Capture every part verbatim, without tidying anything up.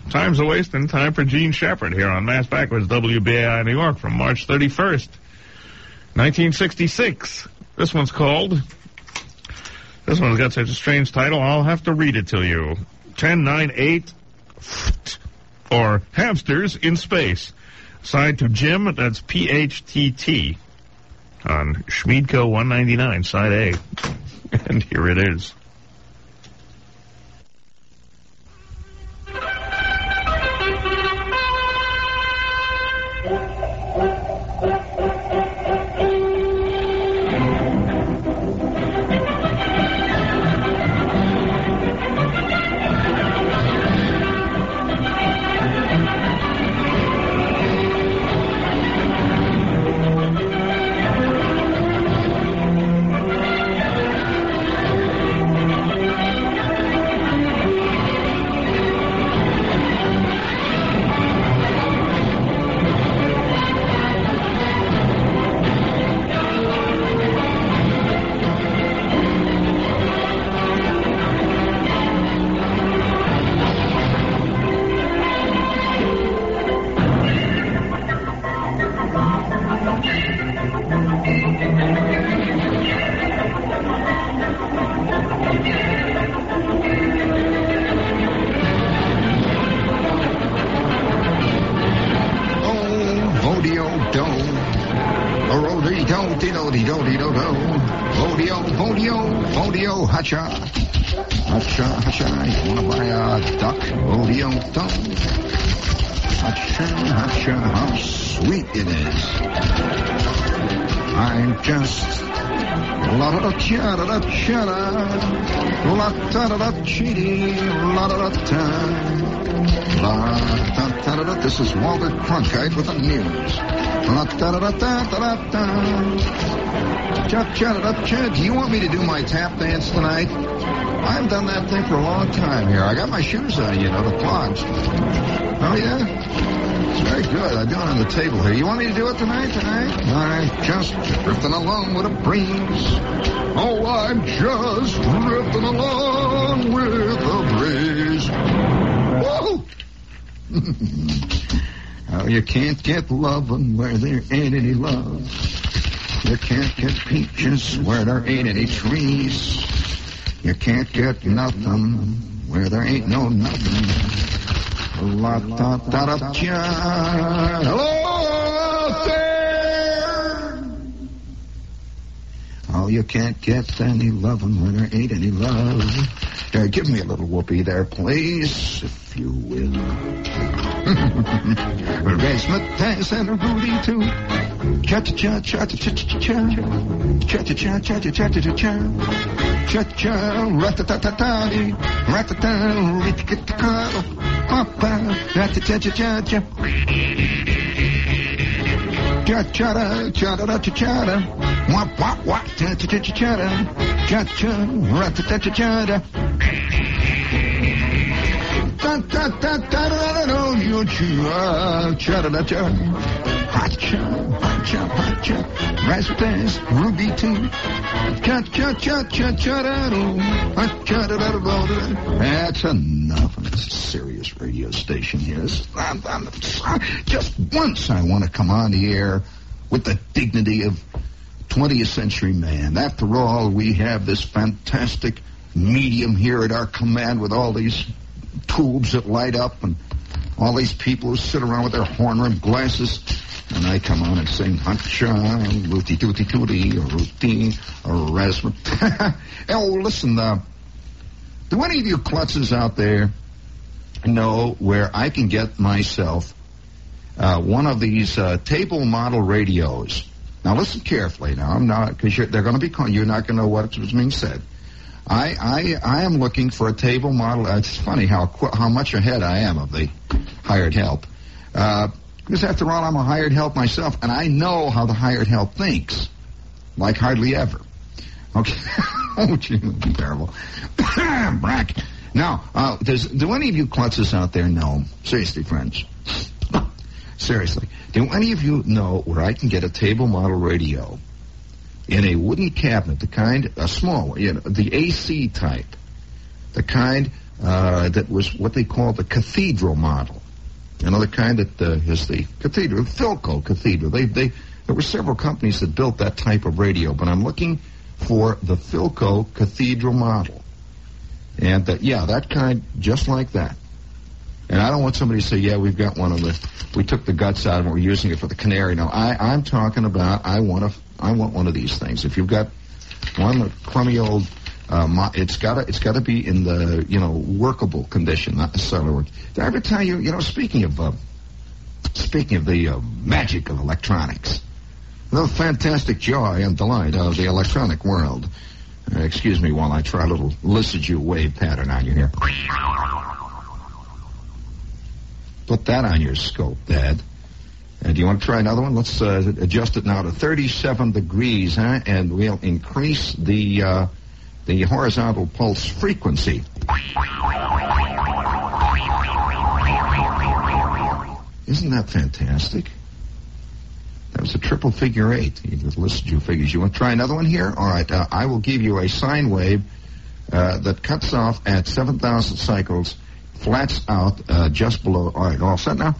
Time's a wasting. Time for Gene Shepard here on Mass Backwards, W B A I New York, from March thirty-first, nineteen sixty-six. This one's called... This one's got such a strange title, I'll have to read it to you. ten nine eight, or Hamsters in Space. Side to Jim, that's P H T T, on Schmiedco one ninety-nine, side A. And here it is. This is Walter Cronkite with the news. Do you want me to do my tap dance tonight? I've done that thing for a long time here. I got my shoes on, you know, the clogs. Oh, yeah? It's very good. I do it on the table here. You want me to do it tonight, tonight? I'm just drifting along with a breeze. Oh, I'm just drifting along with a breeze. Whoa! Oh, you can't get lovin' where there ain't any love. You can't get peaches where there ain't any trees. You can't get nothing where there ain't no nothing. La da da da da. Hello out there. Oh, you can't get any lovin' where there ain't any love. There, give me a little whoopee there, please, if you will. Razzmatazz and a Rudy too. Cha cha cha cha cha cha cha cha cha cha cha cha cha cha cha cha cha ratatatati ratata ritikitaka papa ratata cha cha cha cha cha cha cha cha wap wap wap cha cha cha cha cha cha ratata cha cha da da da da da da you cha cha da cha hot cha hot cha hot cha raspberries ruby too cha cha cha cha cha da hot cha da da da. That's enough. It's a serious radio station here. I'm, I'm, just once I want to come on the air with the dignity of twentieth century man. After all, we have this fantastic medium here at our command with all these tubes that light up and all these people who sit around with their horn-rimmed glasses, and I come on and sing Huncha, Rooty Tooty Tooty, or Rooty, or Rasmus. Oh, listen, uh, do any of you klutzes out there know where I can get myself uh, one of these uh, table model radios? Now, listen carefully now. I'm not, because they're going to be, you're not going to know what's being said. I, I I am looking for a table model. Uh, it's funny how how much ahead I am of the hired help. Uh, because after all, I'm a hired help myself, and I know how the hired help thinks, like hardly ever. Okay. Oh, gee, terrible. Brack. Now, uh, does, do any of you klutzes out there know, seriously, friends, seriously, do any of you know where I can get a table model radio in a wooden cabinet, the kind, a small one, you know, the A C type, the kind uh, that was what they call the cathedral model. Another kind that uh, is the cathedral, Philco Cathedral. They, they, there were several companies that built that type of radio, but I'm looking for the Philco Cathedral model. And, uh, yeah, that kind, just like that. And I don't want somebody to say, yeah, we've got one of the, we took the guts out and we're using it for the Canary. No, I, I'm talking about, I want a, I want one of these things. If you've got one crummy old, uh, mo- it's gotta, it's gotta be in the, you know, workable condition, not the cellular work. Did I ever tell you, you know, speaking of, uh, speaking of the uh, magic of electronics, the fantastic joy and delight of the electronic world. Uh, excuse me while I try a little Lissajou wave pattern on you here. Put that on your scope, Dad. And do you want to try another one? Let's uh, adjust it now to thirty-seven degrees, huh? And we'll increase the uh, the horizontal pulse frequency. Isn't that fantastic? That was a triple figure eight. You just listen to your figures. You want to try another one here? All right. Uh, I will give you a sine wave uh, that cuts off at seven thousand cycles. Flats out uh, just below. All right, all set now?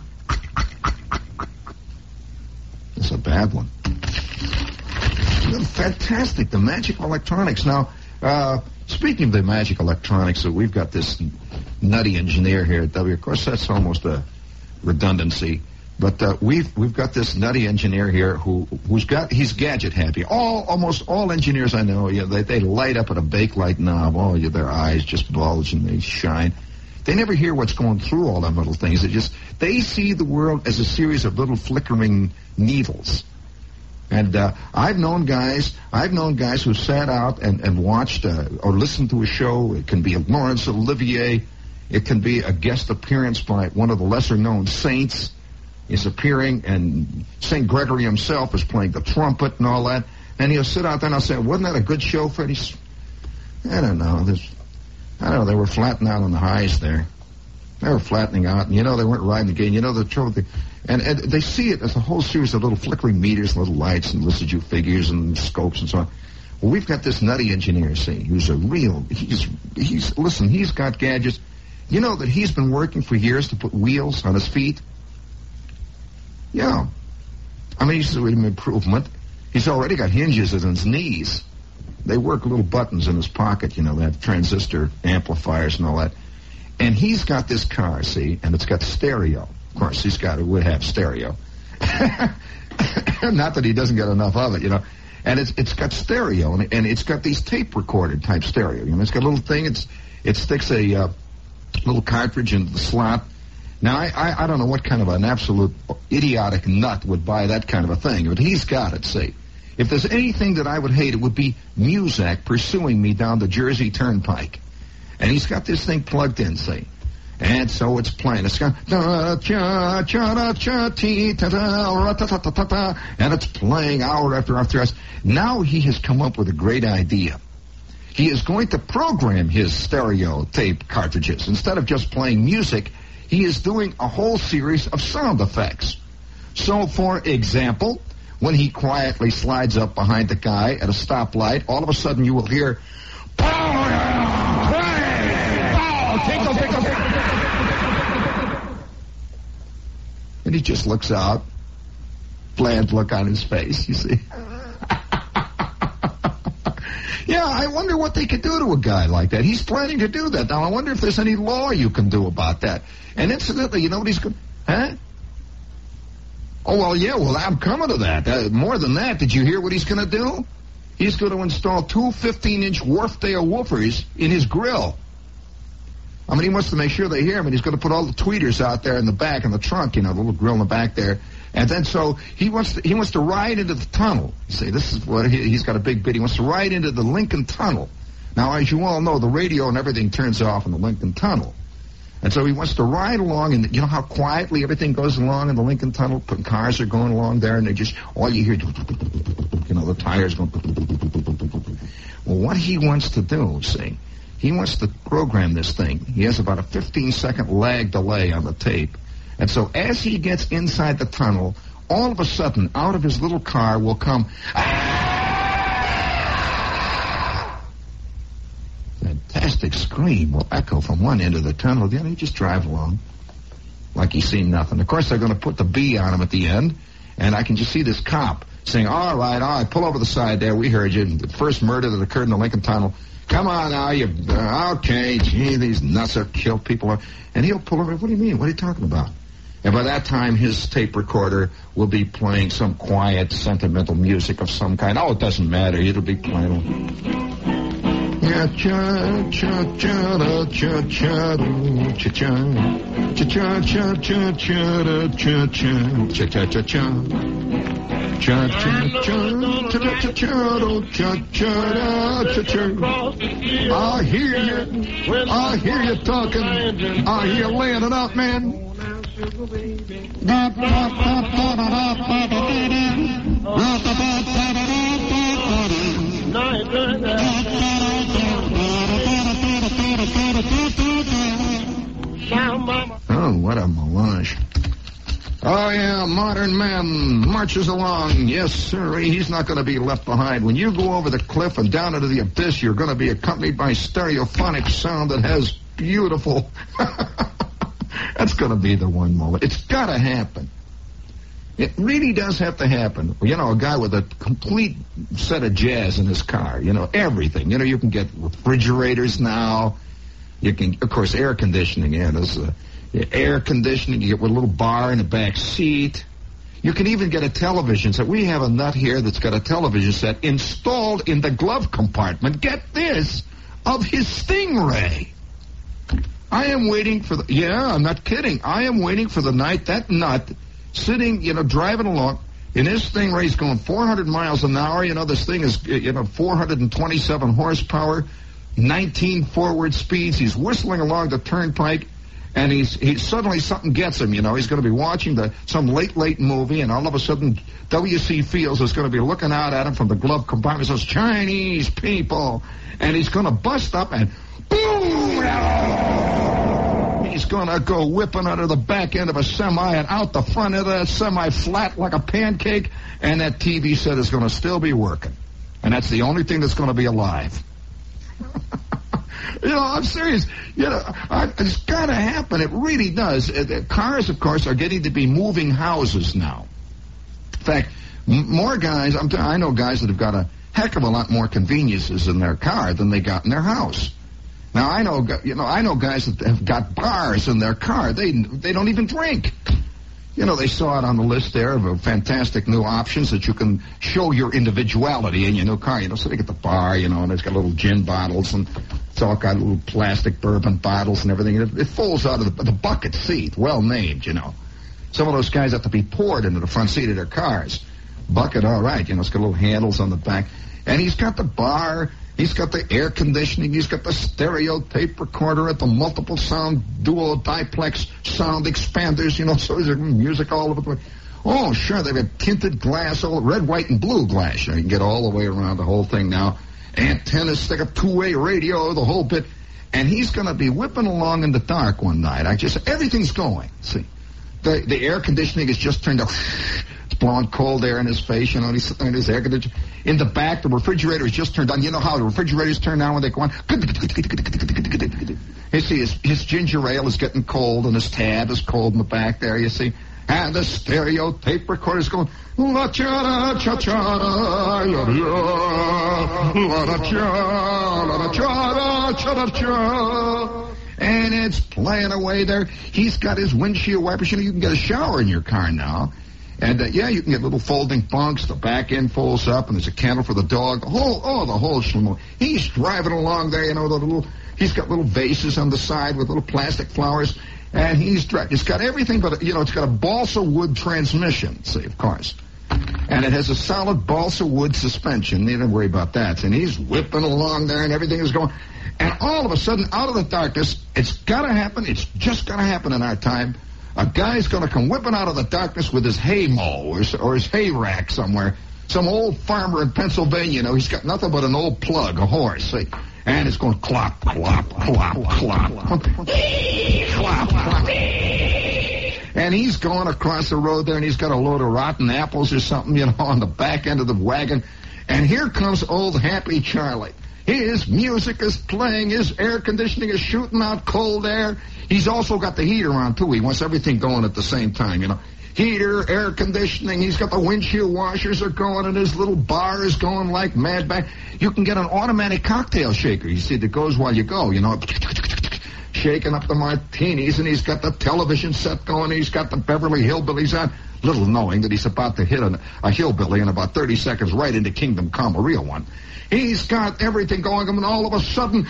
It's a bad one. Fantastic, the magic of electronics. Now, uh, speaking of the magic electronics, so we've got this nutty engineer here at W. Of course, that's almost a redundancy. But uh, we've we've got this nutty engineer here who who's got he's gadget happy. All almost all engineers I know, yeah, they they light up at a Bakelite knob. Oh, yeah, their eyes just bulge and they shine. They never hear what's going through all them little things. They just, they see the world as a series of little flickering needles. And uh, I've known guys, I've known guys who sat out and, and watched uh, or listened to a show. It can be a Laurence Olivier. It can be a guest appearance by one of the lesser-known saints is appearing, and Saint Gregory himself is playing the trumpet and all that. And he'll sit out there and I'll say, wasn't that a good show, Freddie? I don't know. There's... I don't know, they were flattening out on the highs there. They were flattening out, and you know, they weren't riding the gain. You know, the trouble, the, and, and they see it as a whole series of little flickering meters, little lights, and Lissajou figures, and scopes, and so on. Well, we've got this nutty engineer, see, who's a real, he's, he's, listen, he's got gadgets. You know that he's been working for years to put wheels on his feet? Yeah. I mean, he's an improvement. He's already got hinges in his knees. They work little buttons in his pocket, you know, they have transistor amplifiers and all that. And he's got this car, see, and it's got stereo. Of course, he's got, it would have stereo. Not that he doesn't get enough of it, you know. And it's it's got stereo, and, and it's got these tape recorded type stereo. You know, it's got a little thing, it's it sticks a uh, little cartridge into the slot. Now, I, I, I don't know what kind of an absolute idiotic nut would buy that kind of a thing, but he's got it, see. If there's anything that I would hate, it would be Muzak pursuing me down the Jersey Turnpike. And he's got this thing plugged in, see. And so it's playing. It's got and it's playing hour after hour after hour. Now he has come up with a great idea. He is going to program his stereo tape cartridges. Instead of just playing music, he is doing a whole series of sound effects. So, for example, when he quietly slides up behind the guy at a stoplight, all of a sudden you will hear, pow, pow, tinkle, tinkle, tinkle. And he just looks out, bland look on his face, you see. Yeah, I wonder what they could do to a guy like that. He's planning to do that. Now, I wonder if there's any law you can do about that. And incidentally, you know what he's going to... Huh? Oh, well, yeah, well, I'm coming to that. Uh, more than that, did you hear what he's going to do? He's going to install two fifteen-inch Wharfdale woofers in his grill. I mean, he wants to make sure they hear him, and he's going to put all the tweeters out there in the back, in the trunk, you know, the little grill in the back there. And then so he wants to, he wants to ride into the tunnel. You see, this is what he, he's got a big bit. He wants to ride into the Lincoln Tunnel. Now, as you all know, the radio and everything turns off in the Lincoln Tunnel. And so he wants to ride along, and you know how quietly everything goes along in the Lincoln Tunnel? Cars are going along there, and they just, all you hear, you know, the tires going. Well, what he wants to do, see, he wants to program this thing. He has about a fifteen-second lag delay on the tape. And so as he gets inside the tunnel, all of a sudden, out of his little car will come, ah! Fantastic scream. scream will echo from one end of the tunnel to the other. He just drive along like he's seen nothing. Of course, they're going to put the B on him at the end, and I can just see this cop saying, all right, all right, pull over the side there. We heard you. The first murder that occurred in the Lincoln Tunnel. Come on now, you, uh, okay, gee, these nuts have killed people. And he'll pull over. What do you mean? What are you talking about? And by that time, his tape recorder will be playing some quiet, sentimental music of some kind. Oh, it doesn't matter. It'll be playing. Yeah, cha cha cha da cha cha cha cha cha cha cha cha cha da cha cha cha cha cha cha cha cha cha cha cha cha cha cha cha. I hear you. I hear you talking. I hear you laying it out, man. Oh, what a melange. Oh, yeah, modern man marches along. Yes, sir, he's not going to be left behind. When you go over the cliff and down into the abyss, you're going to be accompanied by stereophonic sound that has beautiful... That's going to be the one moment. It's got to happen. It really does have to happen. You know, a guy with a complete set of jazz in his car. You know, everything. You know, you can get refrigerators now. You can, of course, air conditioning. Yeah, there's uh, air conditioning. You get with a little bar in the back seat. You can even get a television set. We have a nut here that's got a television set installed in the glove compartment. Get this, of his Stingray. I am waiting for the, yeah, I'm not kidding. I am waiting for the night that nut sitting, you know, driving along in his Stingray's going four hundred miles an hour. You know, this thing is, you know, four hundred twenty-seven horsepower, nineteen forward speeds. He's whistling along the turnpike, and he's, he's suddenly something gets him, you know. He's going to be watching the some late, late movie, and all of a sudden W C Fields is going to be looking out at him from the glove compartment. Says, Chinese people. And he's going to bust up and boom! He's going to go whipping under the back end of a semi and out the front of that semi flat like a pancake, and that T V set is going to still be working. And that's the only thing that's going to be alive. You know, I'm serious. You know, I, it's got to happen. It really does. Uh, cars, of course, are getting to be moving houses now. In fact, m- more guys, I'm t- I know guys that have got a heck of a lot more conveniences in their car than they got in their house. Now, I know, you know, I know guys that have got bars in their car. They they don't even drink. You know, they saw it on the list there of fantastic new options that you can show your individuality in your new car. You know, so they get the bar, you know, and it's got little gin bottles, and it's all got little plastic bourbon bottles and everything. It, it folds out of the, the bucket seat, well named, you know. Some of those guys have to be poured into the front seat of their cars. Bucket, all right, you know, it's got little handles on the back. And he's got the bar. He's got the air conditioning. He's got the stereo tape recorder at the multiple sound duo diplex sound expanders, you know, so there's music all over the place. Oh, sure, they've got tinted glass, all red, white, and blue glass. You know, you can get all the way around the whole thing now. Antennas, stick a two-way radio, the whole bit. And he's going to be whipping along in the dark one night. I just, everything's going. See, the, the air conditioning is just turned up. It's blowing cold air in his face, you know, and he's sitting in his air conditioner. In the back, the refrigerator is just turned on. You know how the refrigerators turn on when they go on? You see, his, his ginger ale is getting cold, and his tab is cold in the back there, you see. And the stereo tape recorder is going, la-cha-da-cha-cha-da, la-da-cha, la-da-cha, la-da-cha, cha-da-cha. And it's playing away there. He's got his windshield wipers. You know, you can get a shower in your car now. And, uh, yeah, you can get little folding bunks. The back end folds up, and there's a candle for the dog. The whole, oh, the whole schmo. He's driving along there, you know, the little, he's got little vases on the side with little plastic flowers. And he's driving. It's got everything but, you know, it's got a balsa wood transmission, see, of course. And it has a solid balsa wood suspension. You don't worry about that. And he's whipping along there, and everything is going. And all of a sudden, out of the darkness, it's got to happen. It's just got to happen in our time. A guy's going to come whipping out of the darkness with his hay mow or, or his hay rack somewhere. Some old farmer in Pennsylvania, you know, he's got nothing but an old plug, a horse, see. And it's going clop, clop, clop, clop, clop, clop. And he's going across the road there, and he's got a load of rotten apples or something, you know, on the back end of the wagon. And here comes old Happy Charlie. His music is playing. His air conditioning is shooting out cold air. He's also got the heater on, too. He wants everything going at the same time, you know. Heater, air conditioning. He's got the windshield washers are going, and his little bar is going like mad bang. You can get an automatic cocktail shaker, you see, that goes while you go, you know, shaking up the martinis, and he's got the television set going. He's got the Beverly Hillbillies on, little knowing that he's about to hit a, a hillbilly in about thirty seconds right into Kingdom Come, a real one. He's got everything going, and all of a sudden,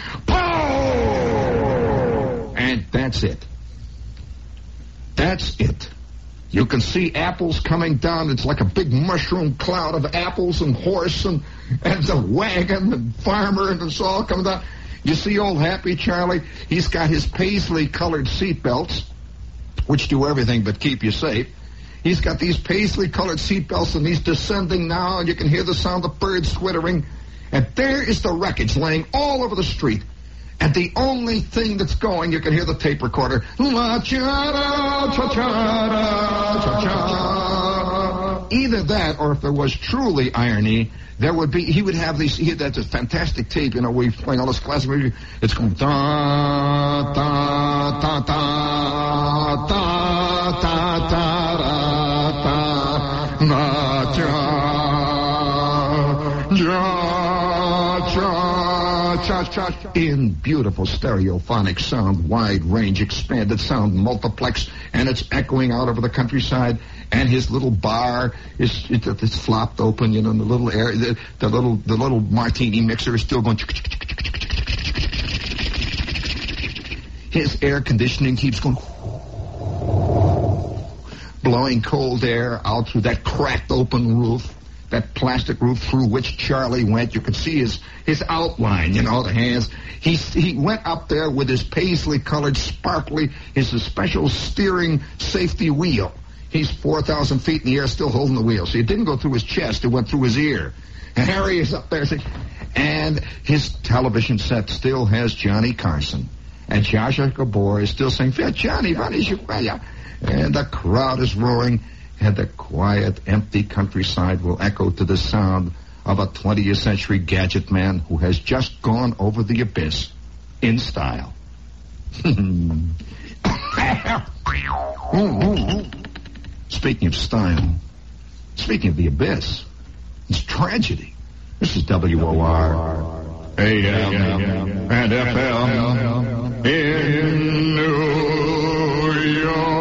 boom! And that's it. That's it. You can see apples coming down. It's like a big mushroom cloud of apples and horse and, and the wagon and farmer, and it's all coming down. You see old Happy Charlie? He's got his paisley-colored seatbelts, which do everything but keep you safe. He's got these paisley-colored seatbelts, and he's descending now, and you can hear the sound of birds twittering. And there is the wreckage laying all over the street. And the only thing that's going, you can hear the tape recorder. La cha cha cha cha. Either that, or if there was truly irony, there would be. He would have these. He, that's a fantastic tape. You know, we're playing all this classic music. It's going da da da da da da da da da cha cha. In beautiful stereophonic sound, wide range, expanded sound, multiplex, and it's echoing out over the countryside. And his little bar is it's, it's flopped open, you know, and the little air, the, the little the little martini mixer is still going. His air conditioning keeps going, blowing cold air out through that cracked open roof. That plastic roof through which Charlie went. You could see his, his outline, you know, the hands. He, he went up there with his paisley-colored, sparkly, his special steering safety wheel. He's four thousand feet in the air still holding the wheel. So it didn't go through his chest. It went through his ear. And Harry is up there. And his television set still has Johnny Carson. And Zsa Zsa Gabor is still saying, Johnny, Johnny, and the crowd is roaring. And the quiet, empty countryside will echo to the sound of a twentieth century gadget man who has just gone over the abyss in style. Speaking of style, speaking of the abyss, it's tragedy. This is W O R A M and F M in New York.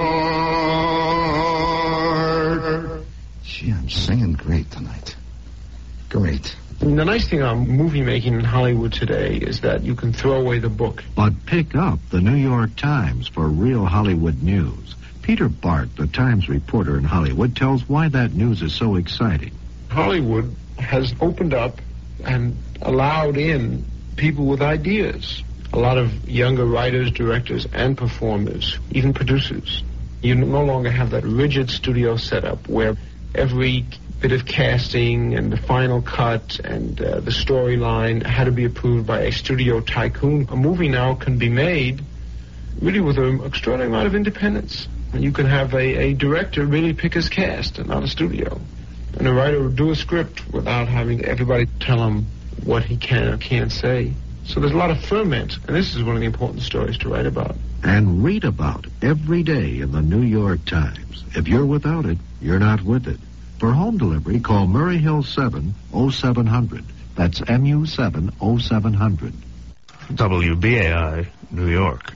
Gee, I'm singing great tonight. Great. The nice thing on movie making in Hollywood today is that you can throw away the book. But pick up the New York Times for real Hollywood news. Peter Bart, the Times reporter in Hollywood, tells why that news is so exciting. Hollywood has opened up and allowed in people with ideas. A lot of younger writers, directors, and performers, even producers. You no longer have that rigid studio setup where every bit of casting and the final cut and uh, the storyline had to be approved by a studio tycoon. A movie now can be made really with an extraordinary amount of independence. And you can have a, a director really pick his cast and not a studio. And a writer will do a script without having everybody tell him what he can or can't say. So there's a lot of ferment, and this is one of the important stories to write about. And read about every day in the New York Times. If you're without it, you're not with it. For home delivery, call Murray Hill seven oh seven hundred. That's M U seven oh seven hundred. W B A I, New York.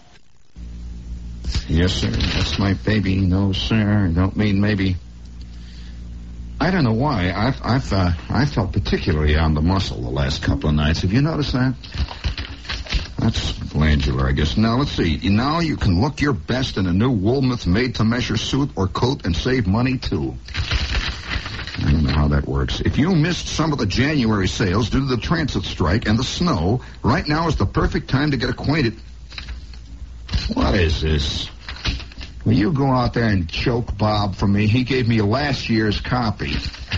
Yes, sir. That's my baby. No, sir. Don't mean maybe. I don't know why. I've, I've, uh, I felt particularly on the muscle the last couple of nights. Have you noticed that? That's glandular, I guess. Now, let's see. Now you can look your best in a new Woolworth made-to-measure suit or coat and save money, too. I don't know how that works. If you missed some of the January sales due to the transit strike and the snow, right now is the perfect time to get acquainted. What is this? Will you go out there and choke Bob for me? He gave me last year's copy.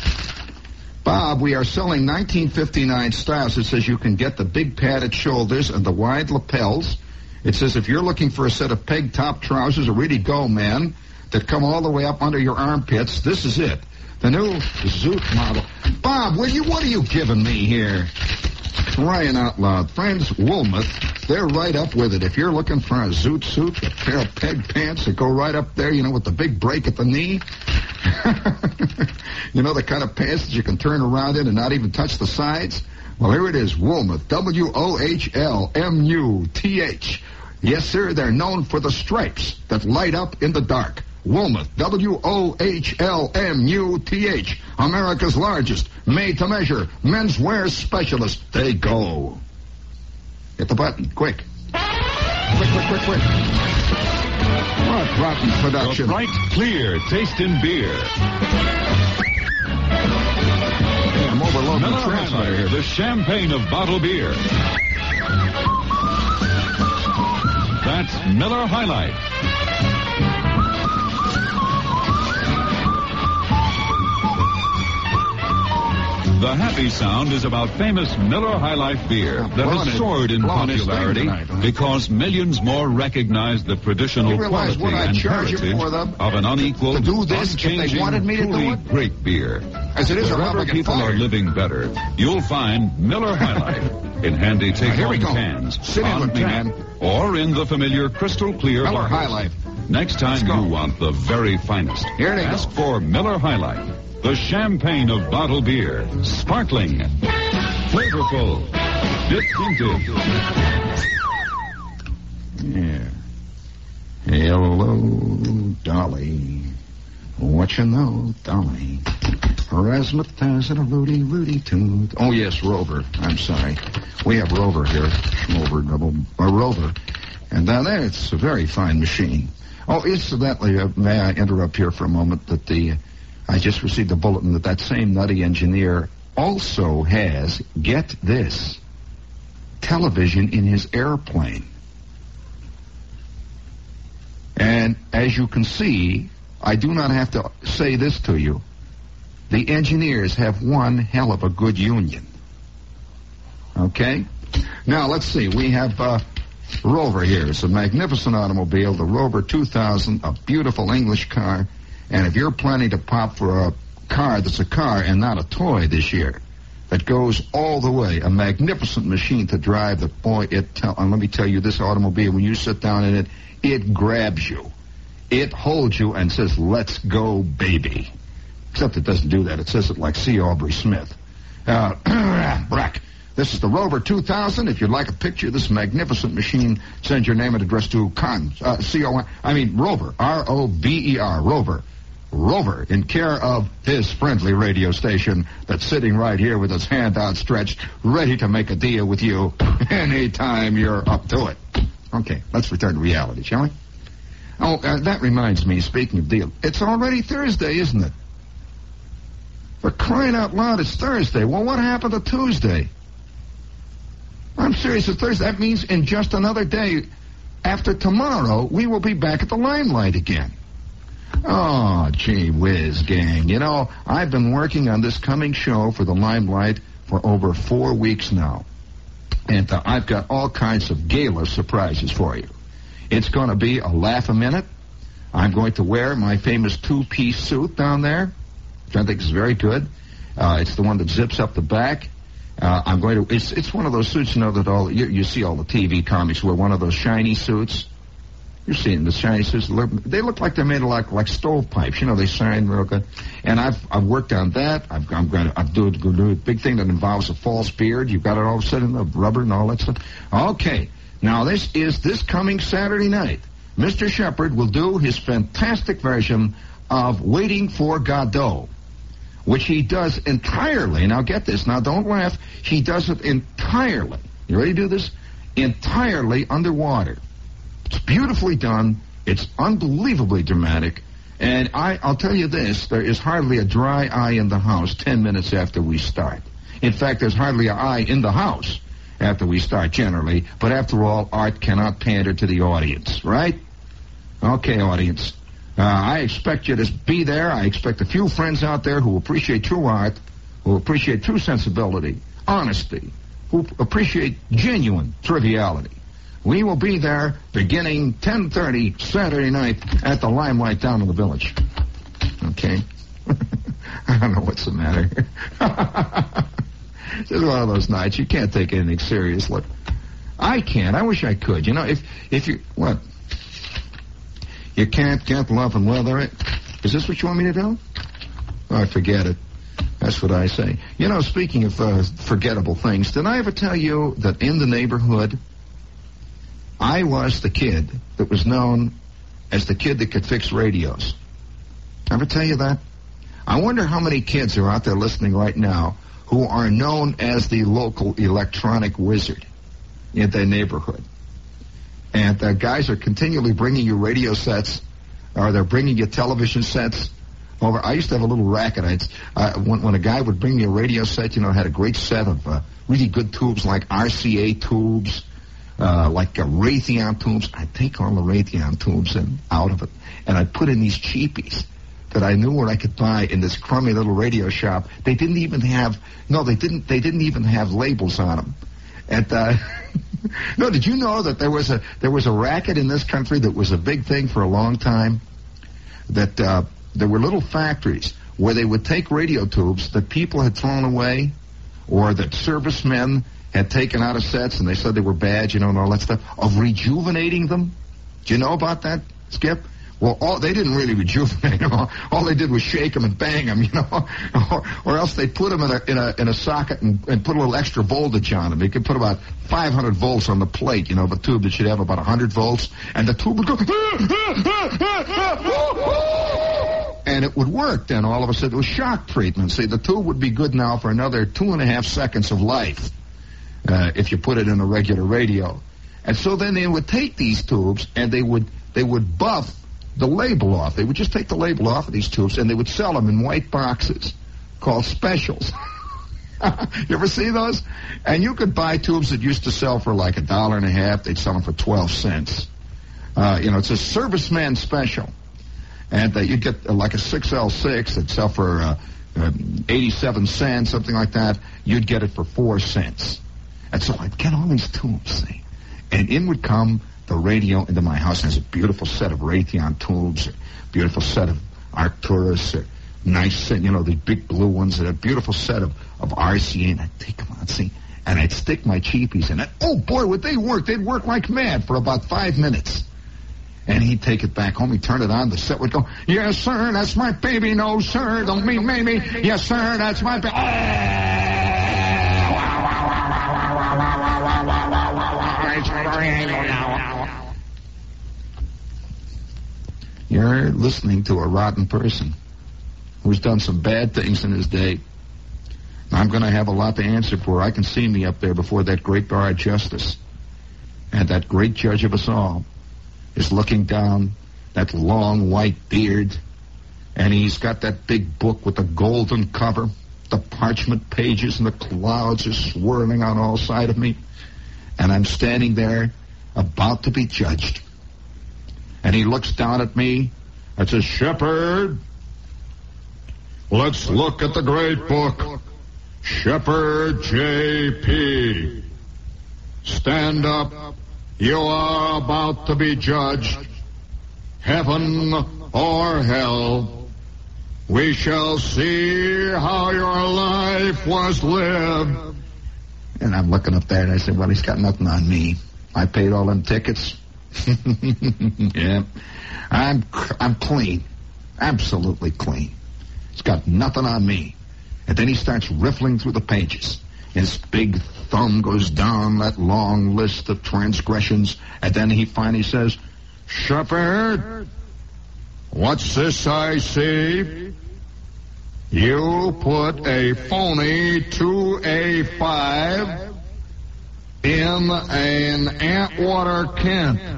Bob, we are selling nineteen fifty-nine styles. It says you can get the big padded shoulders and the wide lapels. It says if you're looking for a set of peg top trousers, a really go man, that come all the way up under your armpits, this is it. The new Zoot model. Bob, will you, what are you giving me here? Crying out loud. Friends, Woolmouth, they're right up with it. If you're looking for a zoot suit, a pair of peg pants that go right up there, you know, with the big break at the knee. You know, the kind of pants that you can turn around in and not even touch the sides? Well, here it is, Woolmouth, W O H L M U T H. Yes, sir, they're known for the stripes that light up in the dark. Woolmouth, W O H L M U T H, America's largest made-to-measure menswear specialist. They go. Hit the button, quick. Quick, quick, quick, quick. What rotten production. The bright, clear taste in beer. I'm overloading Miller the translator High here. Life, the champagne of bottled beer. That's Miller High Life. The happy sound is about famous Miller High Life beer that Well, has it- soared in well, it's popularity thing tonight, huh? because millions more recognize the traditional You realize quality what I'd and charge you heritage for them of an unequaled, to do this if they unchanging, wanted me to do truly it? great beer. As it is, or Wherever I'll get people are fired. living better, you'll find Miller High Life in handy here we take-home go. cans, Sit in on with me, tap, man. or in the familiar crystal clear Miller bottles. High Life. Next Let's time go. you want the very finest, Here they go. ask for Miller High Life, the champagne of bottled beer. Sparkling, flavorful, distinctive. Yeah. Hello, Dolly. What you know, Dolly? Razzmatazz and a Rudy, Rudy toot. Oh, yes, Rover. I'm sorry. We have Rover here. Rover, double, uh, Rover. And down there, it's a very fine machine. Oh, incidentally, uh, may I interrupt here for a moment that the, I just received a bulletin that that same nutty engineer also has, get this, television in his airplane. And as you can see, I do not have to say this to you. The engineers have one hell of a good union. Okay? Now, let's see. We have uh, Rover here. It's a magnificent automobile, the Rover two thousand, a beautiful English car. And if you're planning to pop for a car that's a car and not a toy this year, that goes all the way, a magnificent machine to drive, that boy, it tell, and let me tell you, this automobile, when you sit down in it, it grabs you. It holds you and says, let's go, baby. Except it doesn't do that. It says it like C. Aubrey Smith. Uh, Brack. This is the Rover two thousand. If you'd like a picture of this magnificent machine, send your name and address to Con, uh, C O N, I mean Rover, R O B E R, Rover. Rover, in care of his friendly radio station that's sitting right here with his hand outstretched, ready to make a deal with you anytime you're up to it. Okay, let's return to reality, shall we? Oh, uh, that reminds me, speaking of deal, it's already Thursday, isn't it? For crying out loud, it's Thursday. Well, what happened to Tuesday? I'm serious, it's Thursday. That means in just another day, after tomorrow, we will be back at the Limelight again. Oh, gee whiz, gang. You know, I've been working on this coming show for the Limelight for over four weeks now. And uh, I've got all kinds of gala surprises for you. It's going to be a laugh a minute. I'm going to wear my famous two-piece suit down there, which I think is very good. Uh, it's the one that zips up the back. Uh, I'm going to, it's it's one of those suits, you know, that all, you, you see all the T V comics wear one of those shiny suits. You're seeing the shiny suits. They look like they're made of like, like stovepipes. You know, they shine real good. And I've I've worked on that. I've, I'm going to I'm doing, going to do a big thing that involves a false beard. You've got it all set in the rubber and all that stuff. Okay. Now, this is this coming Saturday night. Mister Shepard will do his fantastic version of Waiting for Godot, which he does entirely. Now, get this. Now, don't laugh. He does it entirely. You ready to do this? Entirely underwater. It's beautifully done. It's unbelievably dramatic. And I, I'll tell you this, there is hardly a dry eye in the house ten minutes after we start. In fact, there's hardly an eye in the house after we start, generally. But after all, art cannot pander to the audience, right? Okay, audience. Uh, I expect you to be there. I expect a few friends out there who appreciate true art, who appreciate true sensibility, honesty, who appreciate genuine triviality. We will be there beginning ten thirty Saturday night at the Limelight down in the Village. Okay? I don't know what's the matter. It's just one of those nights. You can't take anything seriously. I can't. I wish I could. You know, if if you... What? You can't get love and weather it? Is this what you want me to do? Oh, forget it. That's what I say. You know, speaking of uh, forgettable things, did I ever tell you that in the neighborhood, I was the kid that was known as the kid that could fix radios? Ever tell you that? I wonder how many kids are out there listening right now who are known as the local electronic wizard in their neighborhood. And the guys are continually bringing you radio sets, or they're bringing you television sets over. I used to have a little racket. I'd, uh, when, when a guy would bring me a radio set, you know, it had a great set of uh, really good tubes like R C A tubes, uh, like uh, Raytheon tubes. I'd take all the Raytheon tubes and out of it, and I'd put in these cheapies that I knew where I could buy in this crummy little radio shop. They didn't even have, no, they didn't, they didn't even have labels on them. And, uh, no, did you know that there was a, there was a racket in this country that was a big thing for a long time? That, uh, there were little factories where they would take radio tubes that people had thrown away or that servicemen had taken out of sets and they said they were bad, you know, and all that stuff, of rejuvenating them. Do you know about that, Skip? Well, all, they didn't really rejuvenate them. All, all they did was shake them and bang them, you know, or, or else they put them in a in a in a socket and, and put a little extra voltage on them. You could put about five hundred volts on the plate, you know, of a tube that should have about one hundred volts, and the tube would go, and it would work. Then all of a sudden it was shock treatment. See, the tube would be good now for another two and a half seconds of life uh, if you put it in a regular radio. And so then they would take these tubes and they would they would buff the label off. They would just take the label off of these tubes, and they would sell them in white boxes called specials. You ever see those? And you could buy tubes that used to sell for like a dollar and a half. They'd sell them for twelve cents. Uh, you know, it's a serviceman special. And uh, you'd get uh, like a six L six that'd sell for uh, uh, eighty-seven cents, something like that. You'd get it for four cents. And so I'd get all these tubes, see? And in would come the radio into my house. There's a beautiful set of Raytheon tubes, a beautiful set of Arcturus, a nice, you know, the big blue ones, and a beautiful set of, of R C A, and I'd take them out, see, and I'd stick my cheapies in it. Oh, boy, would they work. They'd work like mad for about five minutes. And he'd take it back home. He'd turn it on. The set would go, yes, sir, that's my baby. No, sir, don't mean maybe. Yes, sir, that's my baby. You're listening to a rotten person who's done some bad things in his day. I'm going to have a lot to answer for. I can see me up there before that great bar of justice. And that great judge of us all is looking down that long white beard. And he's got that big book with the golden cover. The parchment pages and the clouds are swirling on all sides of me. And I'm standing there about to be judged. And he looks down at me and says, Shepard, let's look at the great book. Shepard J P Stand up. You are about to be judged. Heaven or hell. We shall see how your life was lived. And I'm looking up there and I said, well, he's got nothing on me. I paid all them tickets. Yeah. I'm I'm clean. Absolutely clean. He's got nothing on me. And then he starts riffling through the pages. His big thumb goes down that long list of transgressions. And then he finally says, Shepard, what's this I see? You put a phony two A five in an Antwater Kent.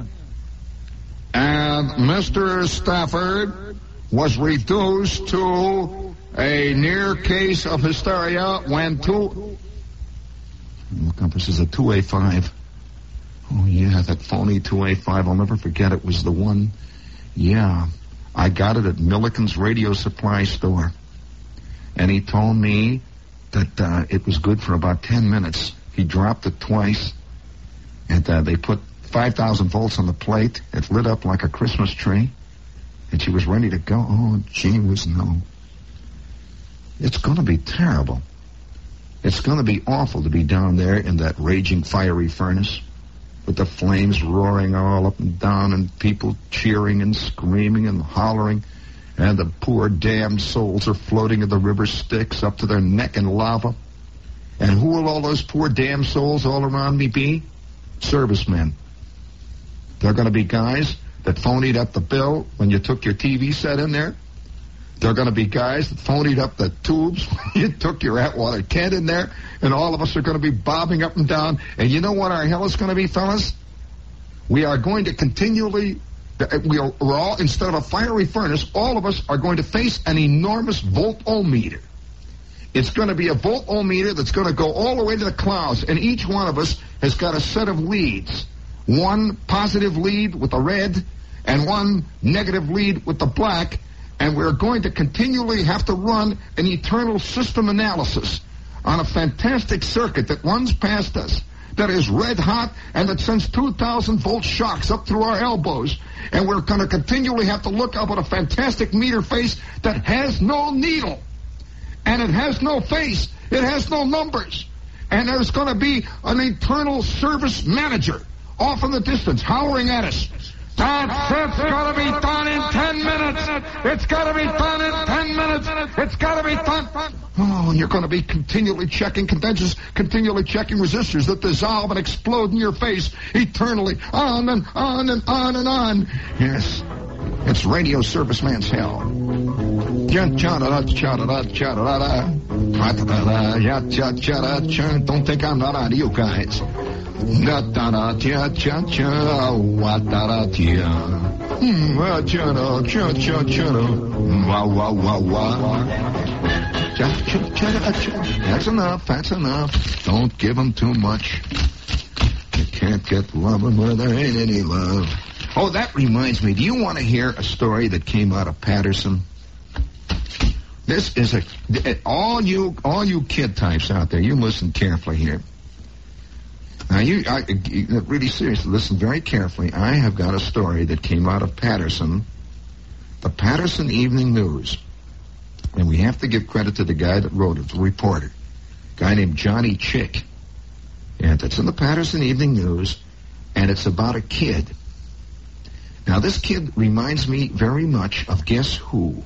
And Mister Stafford was reduced to a near case of hysteria when two... Look up, this is a two A five. Oh, yeah, that phony two A five. I'll never forget it was the one. Yeah, I got it at Milliken's Radio Supply Store. And he told me that uh, it was good for about ten minutes. He dropped it twice, and uh, they put five thousand volts on the plate. It lit up like a Christmas tree, and she was ready to go. Oh, gee whiz, no. It's going to be terrible. It's going to be awful to be down there in that raging, fiery furnace with the flames roaring all up and down and people cheering and screaming and hollering, and the poor damned souls are floating in the river Styx up to their neck in lava. And who will all those poor damn souls all around me be? Servicemen. They're going to be guys that phonied up the bill when you took your T V set in there. They're going to be guys that phonied up the tubes when you took your Atwater Kent in there. And all of us are going to be bobbing up and down. And you know what our hell is going to be, fellas? We are going to continually, we are, we're all, instead of a fiery furnace, all of us are going to face an enormous voltometer. It's going to be a voltometer that's going to go all the way to the clouds. And each one of us has got a set of leads. One positive lead with the red and one negative lead with the black. And we're going to continually have to run an eternal system analysis on a fantastic circuit that runs past us, that is red hot, and that sends two thousand volt shocks up through our elbows. And we're going to continually have to look up at a fantastic meter face that has no needle. And it has no face. It has no numbers. And there's going to be an eternal service manager off in the distance, howling at us. That trip's got to be done in ten minutes. It's got to be done in ten minutes. It's got to be done. Oh, and you're going to be continually checking condensers, continually checking resistors that dissolve and explode in your face eternally, on and on and on and on. Yes, it's radio serviceman's hell. Don't think I'm not on to you guys. Da da da cha cha cha wa da da tia. Wa cha da cha cha cha wa wa wa wa. Cha cha cha cha. That's enough. That's enough. Don't give them too much. You can't get loving where there ain't any love. Oh, that reminds me. Do you want to hear a story that came out of Patterson? This is a all you all you kid types out there. You listen carefully here. Now, you, I, really seriously, listen very carefully. I have got a story that came out of Patterson, the Patterson Evening News. And we have to give credit to the guy that wrote it, the reporter, a guy named Johnny Chick. And it's in the Patterson Evening News, and it's about a kid. Now, this kid reminds me very much of Guess Who?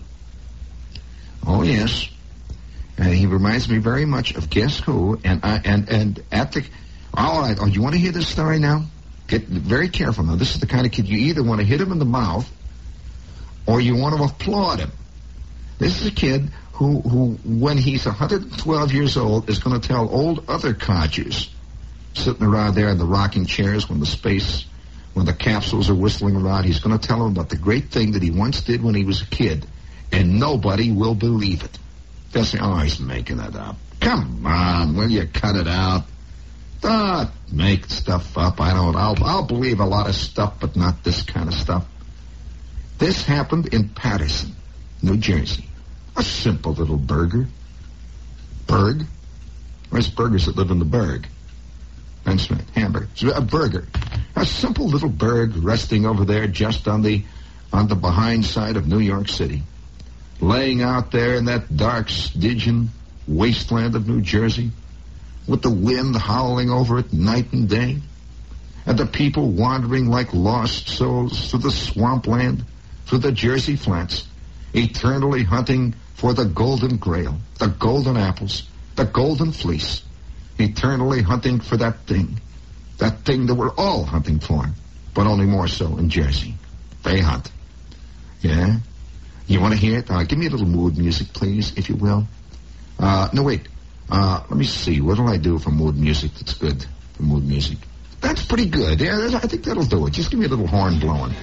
Oh, yes. And he reminds me very much of Guess Who? And I, and, and at the... All right. Oh, you want to hear this story now? Get very careful now. This is the kind of kid you either want to hit him in the mouth or you want to applaud him. This is a kid who, who when he's one hundred twelve years old, is going to tell old other codgers sitting around there in the rocking chairs when the space, when the capsules are whistling around. He's going to tell them about the great thing that he once did when he was a kid, and nobody will believe it. They'll say, oh, he's making it up. Come on, will you cut it out? Don't make stuff up. I don't. I'll, I'll believe a lot of stuff, but not this kind of stuff. This happened in Patterson, New Jersey. A simple little burger. Burg? Where's burgers that live in the burg? That's right, hamburger. A burger. A simple little burg resting over there just on the on the behind side of New York City. Laying out there in that dark, Stygian wasteland of New Jersey, with the wind howling over it night and day, and the people wandering like lost souls through the swampland, through the Jersey flats, eternally hunting for the golden grail, the golden apples, the golden fleece, eternally hunting for that thing, that thing that we're all hunting for, but only more so in Jersey. They hunt. Yeah? You want to hear it? Uh, give me a little mood music, please, if you will. Uh, no, wait. Uh, let me see. What do I do for mood music that's good for mood music? That's pretty good. Yeah, I think that'll do it. Just give me a little horn blowing.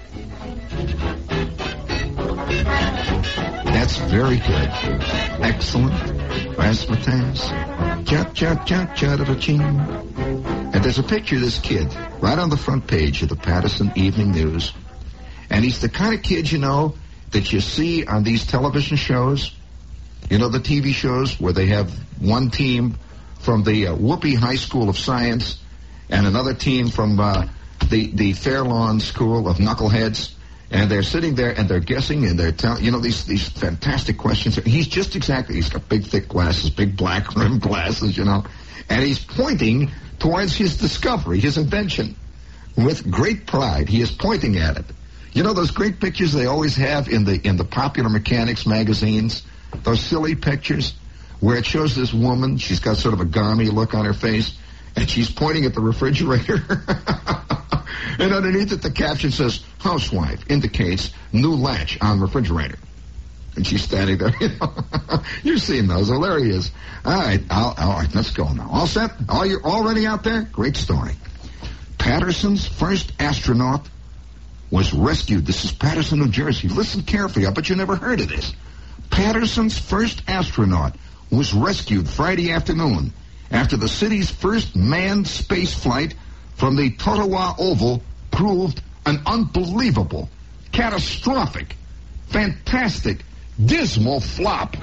That's very good. Excellent. Razzmatazz. Cha cha cha cha da da ching. And there's a picture of this kid right on the front page of the Patterson Evening News. And he's the kind of kid, you know, that you see on these television shows. You know, the T V shows where they have one team from the uh, Whoopi High School of Science and another team from uh, the, the Fairlawn School of Knuckleheads. And they're sitting there and they're guessing and they're telling, you know, these these fantastic questions. He's just exactly, he's got big, thick glasses, big black rimmed glasses, you know, and he's pointing towards his discovery, his invention. With great pride, he is pointing at it. You know those great pictures they always have in the in the Popular Mechanics magazines? Those silly pictures where it shows this woman, she's got sort of a garmy look on her face, and she's pointing at the refrigerator. And underneath it, the caption says, housewife indicates new latch on refrigerator. And she's standing there. You know? You've seen those. Well, there he is. All right, I'll, all right, let's go now. All set? All you already out there? Great story. Patterson's first astronaut was rescued. This is Patterson, New Jersey. Listen carefully. I bet you never heard of this. Patterson's first astronaut was rescued Friday afternoon after the city's first manned space flight from the Totowa Oval proved an unbelievable, catastrophic, fantastic, dismal flop.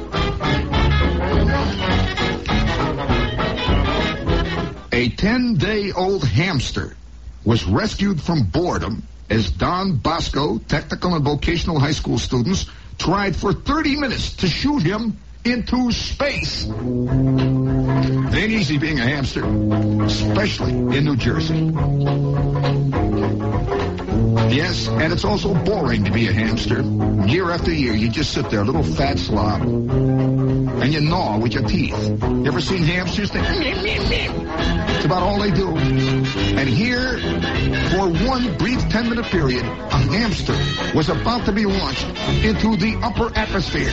A ten-day-old hamster was rescued from boredom as Don Bosco Technical and Vocational High School students tried for thirty minutes to shoot him into space. It ain't easy being a hamster, especially in New Jersey. Yes, and it's also boring to be a hamster. Year after year, you just sit there, a little fat slob, and you gnaw with your teeth. You ever seen hamsters? They, it's about all they do. And here, for one brief ten-minute period, a hamster was about to be launched into the upper atmosphere.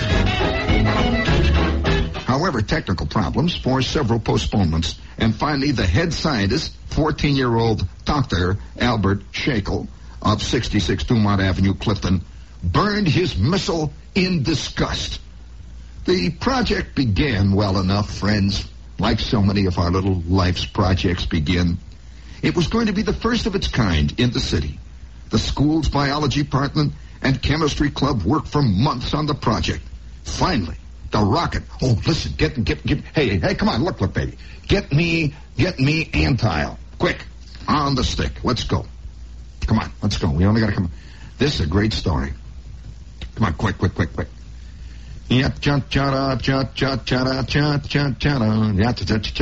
However, technical problems forced several postponements, and finally the head scientist, fourteen-year-old Doctor Albert Shackle of sixty-six Dumont Avenue, Clifton, burned his missile in disgust. The project began well enough, friends, like so many of our little life's projects begin. It was going to be the first of its kind in the city. The school's biology department and chemistry club worked for months on the project. Finally, the rocket. Oh, listen, get, get, get, hey, hey, come on, look, look, baby. Get me, get me Antile. Quick, on the stick. Let's go. Come on, let's go. We only got to come. This is a great story. Come on, quick, quick, quick, quick. Yep, cha cha cha cha cha cha cha cha ya cha cha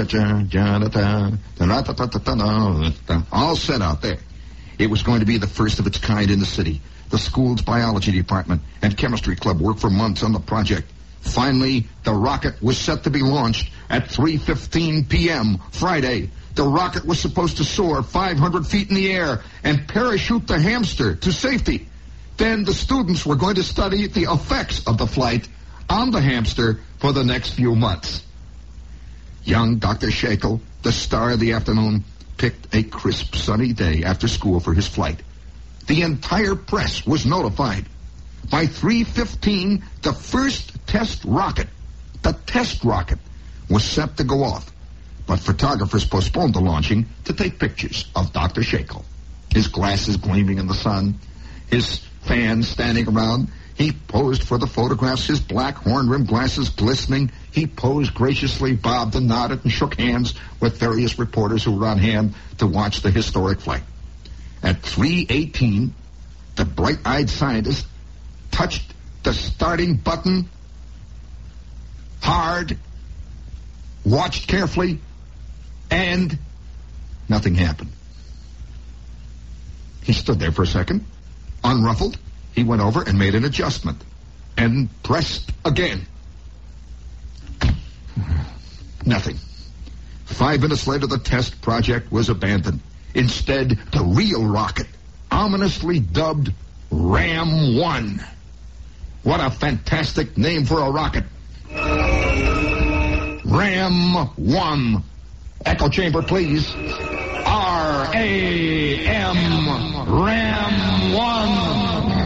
cha cha. All set out there. It was going to be the first of its kind in the city. The school's biology department and chemistry club worked for months on the project. Finally, the rocket was set to be launched at three fifteen p.m. Friday. The rocket was supposed to soar five hundred feet in the air and parachute the hamster to safety. Then the students were going to study the effects of the flight on the hamster for the next few months. Young Doctor Shackle, the star of the afternoon, picked a crisp, sunny day after school for his flight. The entire press was notified. By three fifteen, the first test rocket, the test rocket, was set to go off. But photographers postponed the launching to take pictures of Doctor Shackle. His glasses gleaming in the sun, his fans standing around. He posed for the photographs, his black horn-rimmed glasses glistening. He posed graciously, bobbed and nodded, and shook hands with various reporters who were on hand to watch the historic flight. At three eighteen, the bright-eyed scientist touched the starting button hard, watched carefully, and nothing happened. He stood there for a second, unruffled. He went over and made an adjustment and pressed again. Nothing. Five minutes later, the test project was abandoned. Instead, the real rocket, ominously dubbed Ram one. What a fantastic name for a rocket. Ram one. Echo chamber, please. R A M. Ram one.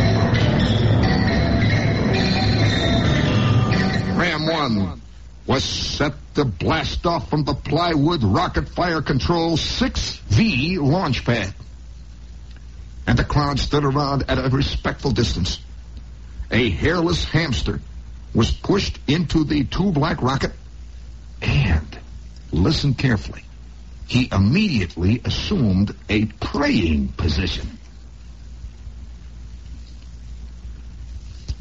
Ram one was set to blast off from the Plywood Rocket Fire Control six V launch pad. And the crowd stood around at a respectful distance. A hairless hamster was pushed into the two-black rocket, and, listen carefully, he immediately assumed a praying position.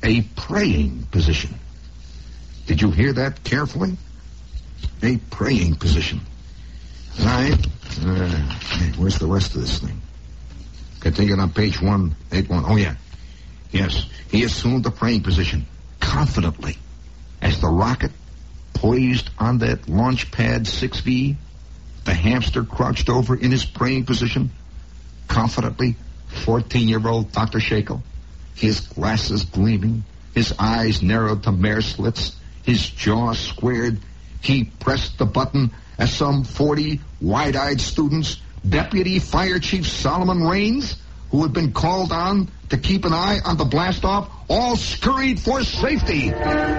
A praying position. Did you hear that carefully? A praying position. Right. Uh, hey, where's the rest of this thing? Continuing on page one eighty-one. Oh, yeah. Yes. He assumed the praying position confidently as the rocket poised on that launch pad six V. The hamster crouched over in his praying position confidently. fourteen-year-old Doctor Shackle, his glasses gleaming, his eyes narrowed to mare slits, his jaw squared. He pressed the button as some forty wide-eyed students, Deputy Fire Chief Solomon Raines, who had been called on to keep an eye on the blast-off, all scurried for safety.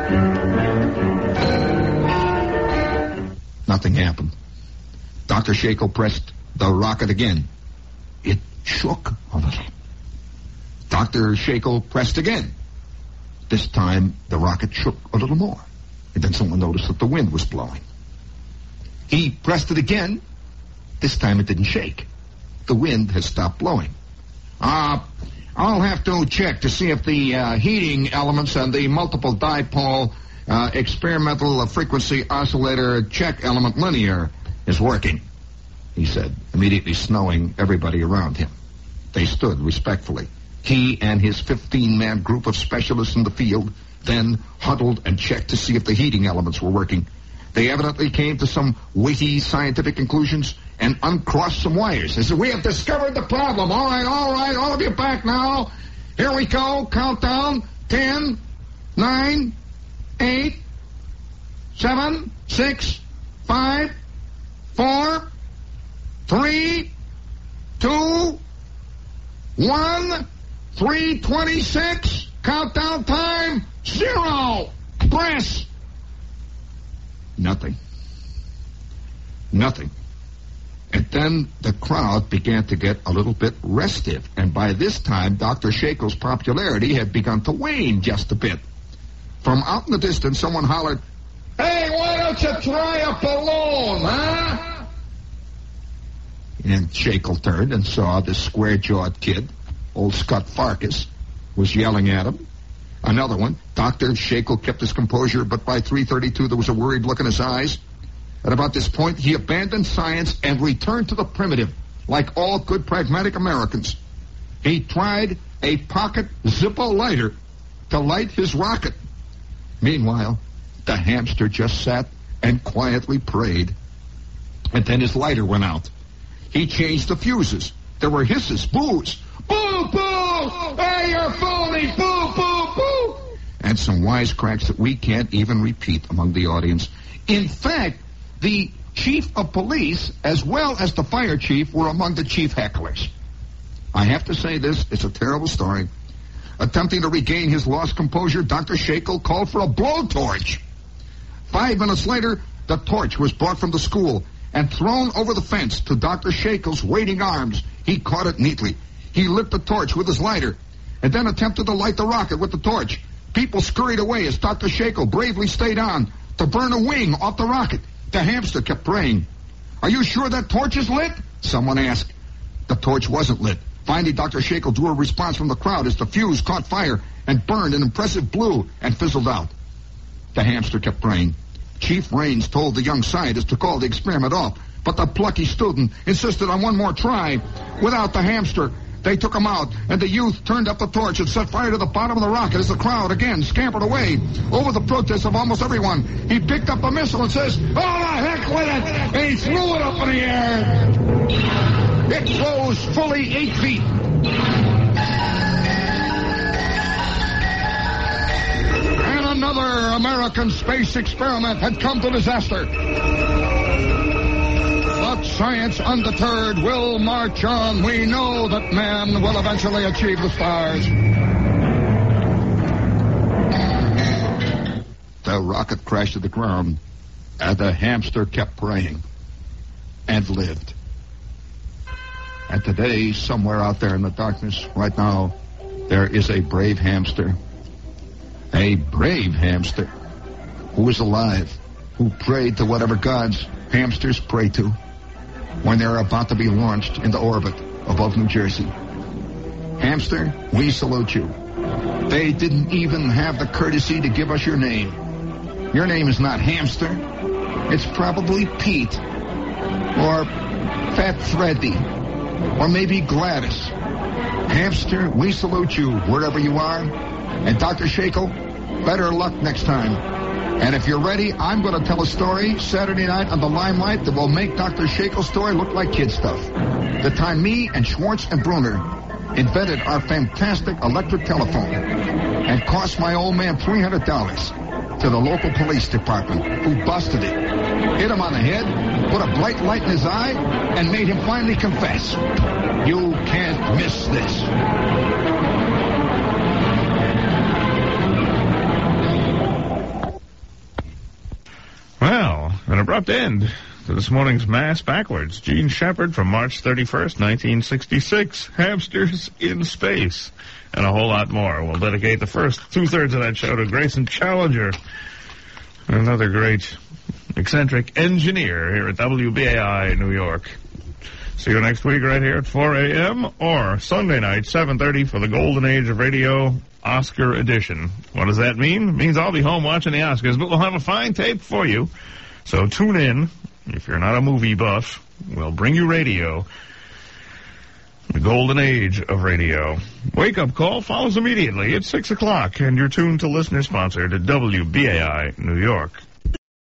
Nothing happened. Doctor Shackle pressed the rocket again. It shook a little. Doctor Shackle pressed again. This time, the rocket shook a little more. And then someone noticed that the wind was blowing. He pressed it again. This time it didn't shake. The wind had stopped blowing. Uh, I'll have to check to see if the uh, heating elements and the multiple dipole uh, experimental frequency oscillator check element linear is working, he said, immediately snowing everybody around him. They stood respectfully. He and his fifteen-man group of specialists in the field then huddled and checked to see if the heating elements were working. They evidently came to some weighty scientific conclusions and uncrossed some wires. They said, we have discovered the problem. All right, all right, all of you back now. Here we go. Countdown. Ten, nine, eight, seven, six, five, four, three, two, one, three twenty-six. Countdown time. Zero. Press. Nothing. Nothing. And then the crowd began to get a little bit restive. And by this time, Doctor Shackle's popularity had begun to wane just a bit. From out in the distance, someone hollered, hey, why don't you try a balloon, huh? And Shackle turned and saw this square-jawed kid, old Scott Farkas, was yelling at him. Another one. Doctor Shackle kept his composure, but by three thirty-two there was a worried look in his eyes. At about this point, he abandoned science and returned to the primitive, like all good pragmatic Americans. He tried a pocket Zippo lighter to light his rocket. Meanwhile, the hamster just sat and quietly prayed. And then his lighter went out. He changed the fuses. There were hisses, boos. Boo, boo! Hey, you're phony! Boo, boo, boo! And some wisecracks that we can't even repeat among the audience. In fact, the chief of police, as well as the fire chief, were among the chief hecklers. I have to say this, it's a terrible story. Attempting to regain his lost composure, Doctor Shackle called for a blowtorch. Five minutes later, the torch was brought from the school and thrown over the fence to Doctor Shackle's waiting arms. He caught it neatly. He lit the torch with his lighter and then attempted to light the rocket with the torch. People scurried away as Doctor Shackle bravely stayed on to burn a wing off the rocket. The hamster kept praying. Are you sure that torch is lit? Someone asked. The torch wasn't lit. Finally, Doctor Shackle drew a response from the crowd as the fuse caught fire and burned an impressive blue and fizzled out. The hamster kept praying. Chief Raines told the young scientist to call the experiment off, but the plucky student insisted on one more try. Without the hamster, they took him out, and the youth turned up the torch and set fire to the bottom of the rocket as the crowd again scampered away over the protest of almost everyone. He picked up a missile and says, oh, the heck with it! And he threw it up in the air. It rose fully eight feet. And another American space experiment had come to disaster. But science undeterred will march on. We know that man will eventually achieve the stars. The rocket crashed to the ground, and the hamster kept praying and lived. And today, somewhere out there in the darkness, right now, there is a brave hamster. A brave hamster who is alive, who prayed to whatever gods hamsters pray to when they're about to be launched into orbit above New Jersey. Hamster, we salute you. They didn't even have the courtesy to give us your name. Your name is not Hamster. It's probably Pete. Or Fat Freddy. Or maybe Gladys. Hamster, we salute you wherever you are. And Doctor Shackle, better luck next time. And if you're ready, I'm going to tell a story Saturday night on the Limelight that will make Doctor Shackle's story look like kid stuff. The time me and Schwartz and Bruner invented our fantastic electric telephone and cost my old man three hundred dollars to the local police department, who busted it, hit him on the head, put a bright light in his eye, and made him finally confess. You can't miss this. Well, an abrupt end to this morning's Mass Backwards. Gene Shepard from March thirty-first, nineteen sixty-six. Hamsters in Space. And a whole lot more. We'll dedicate the first two-thirds of that show to Grayson Challenger, another great eccentric engineer here at W B A I New York. See you next week right here at four a.m. or Sunday night, seven thirty for the Golden Age of Radio Oscar edition. What does that mean? It means I'll be home watching the Oscars, but we'll have a fine tape for you. So tune in. If you're not a movie buff, we'll bring you radio. The Golden Age of Radio. Wake-up call follows immediately at six o'clock, and you're tuned to listener-sponsored at W B A I New York.